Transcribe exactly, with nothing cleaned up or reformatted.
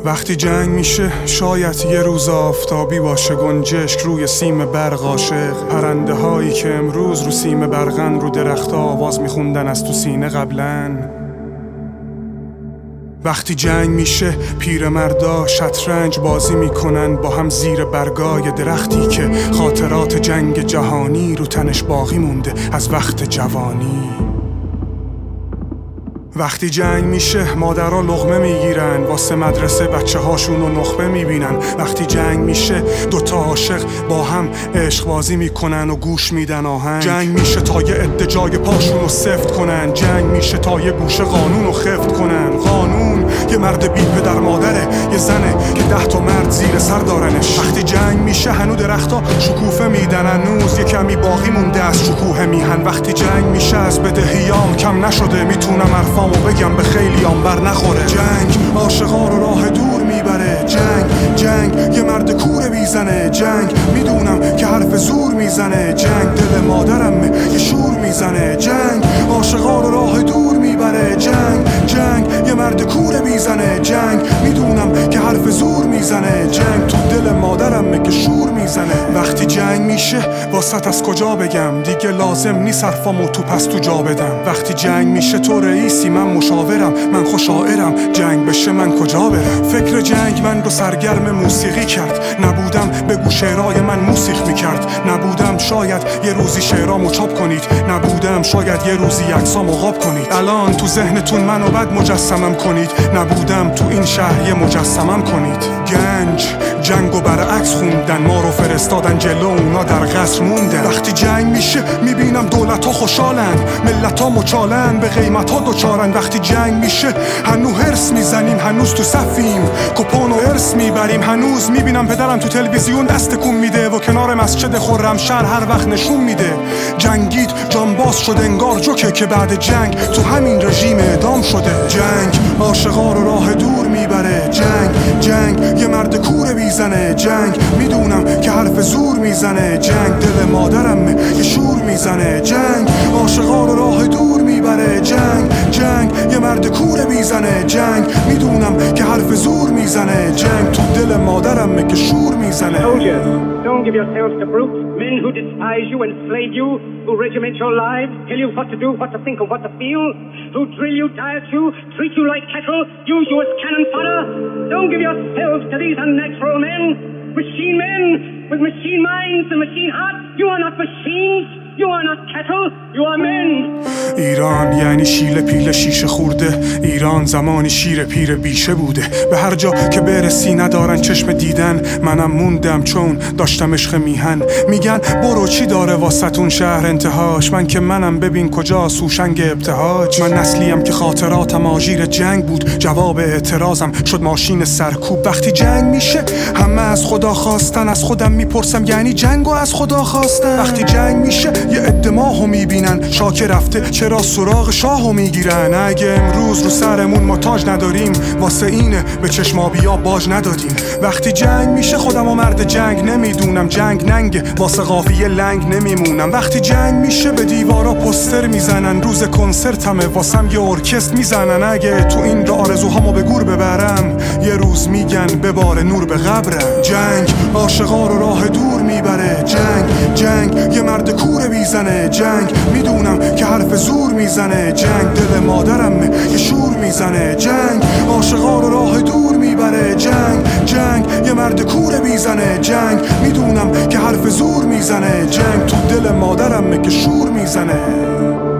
وقتی جنگ میشه شاید یه روز آفتابی باشه، گنجشک روی سیم برق عاشق، پرنده هایی که امروز رو سیم برقن رو درخت آواز میخوندن از تو سینه قبلن. وقتی جنگ میشه پیرمردا شطرنج بازی میکنن با هم زیر برگای درختی که خاطرات جنگ جهانی رو تنش باقی مونده از وقت جوانی. وقتی جنگ میشه مادرها لقمه میگیرن واسه مدرسه بچه هاشون رو نخبه میبینن. وقتی جنگ میشه دوتا عاشق با هم عشق بازی میکنن و گوش میدن آهنگ. جنگ میشه تا یه عده جای پاشون رو سفت کنن. جنگ میشه تا یه گوشه قانون رو خفت کنن. قانون یه مرد بی پدر مادره، یه زنه که ده تا مرد زیر سر دارنش. وقتی جنگ میشه هنو درختا شکوفه میدن، هنوز یه کمی باقی مونده از شکوه میهن. وقتی جنگ میشه از بدهیام کم نشده، میتونم حرفامو بگم به خیلی آن بر نخوره. جنگ عاشقا رو راه دور میبره. جنگ جنگ یه مرد کوره بیزنه. جنگ میدونم که حرف زور میزنه. جنگ دل مادرمه یه شور میزنه. جنگ عاشقا رو راه دور میبره. جنگ جنگ یه مرد کوره بیزنه. جنگ میدونم که حرف زور میزنه. جنگ تو دل مادرمه که شور میزنه. وقتی جنگ میشه واسط از کجا بگم، دیگه لازم نیست حرفامو تو پس تو جا بدم. وقتی جنگ میشه تو رئیسی من مشاورم، من خوشاعرم، جنگ بشه من کجا برم. فکر جنگ من رو سرگرم موسیقی کرد، نبودم بگو شعرهای من موسیقی میکرد. نبودم شاید یه روزی شعرامو چاپ کنید، نبودم شاید یه روزی عکسامو قاب کنید. الان تو ذهنتون منو بد مجسمم کنید، نبودم تو این شهر یه مجسمم کنید. گنج جنگو برعکس خوندن، ما رو فرستادن جلو اونا در قصر موندن. وقتی جنگ میشه میبینم دولت ها خوشحالن، ملت ها مچالن، به قیمت ها دوچارن. وقتی جنگ میشه هنو هرس میزنیم، هنوز تو صفیم کپون و ارس میبریم. هنوز میبینم پدرم تو تلویزیون دست کن میده و کنار مسجد خرمشهر هر وقت نشون میده. جنگید جانباز شده انگار جوکه که بعد جنگ تو همین رژیم اعدام شده. جنگ عاشقا رو راه دور میبره. جنگ جنگ یه مرد کوره بیزنه. جنگ میدونم که حرف زور میزنه. جنگ دل مادرمه یه شور میزنه. جنگ عاشقا رو راه دور میبره. جنگ جنگ یه مرد کوره بیزنه. جنگ میدونم که حرف زور میزنه. جنگ تو دل مادرمه که شور میزنه. Soldiers, don't give yourselves to brutes, men who despise you, enslave you, who regiment your lives, tell you what to do, what to think, and what to feel, who drill you, diet you, treat you like cattle, use you as cannon fodder. Don't give yourselves to these unnatural men, machine men with machine minds and machine hearts. You are not machines. You are not cattle, you are men. ایران یعنی شیل پیل شیشه خورده. ایران زمانی شیر پیر بیشه بوده. به هر جا که برسی ندارن چشم دیدن. منم موندم چون داشتم عشق میهن. میگن برو چی داره واسطون شهر انتهاش، من که منم ببین کجا سوشنگ ابتهاج. من نسلیم که خاطراتم آژیر جنگ بود، جواب اعتراضم شد ماشین سرکوب. وقتی جنگ میشه همه از خدا خواستن، از خودم میپرسم یعنی جنگو از خدا خواستن. وقتی جنگ میشه یه عده ماهو میبینن، شاک رفته چرا سراغ شاهو میگیرن. اگه امروز رو سرمون ما تاج نداریم، واسه اینه به چشمابیا باج ندادیم. وقتی جنگ میشه خودم و مرد جنگ نمیدونم، جنگ ننگه واسه قافیه لنگ نمیمونم. وقتی جنگ میشه به دیوارا پوستر میزنن، روز کنسرتمه واسم یه ارکستر میزنن. اگه تو این را آرزوهامو به گور ببرم، یه روز میگن ببار نور به قبرم. جنگ عاشقا رو راه دور میبره. جنگ جنگ یه مرد کوره بیزنه. جنگ میدونم که حرف زور میزنه. جنگ دل مادرمه یه شور میزنه. جنگ عاشقا رو راه دور میبره. جنگ جنگ یه مرد کوره بیزنه. جنگ میدونم که حرف زور میزنه. جنگ تو دل مادرمه که شور میزنه.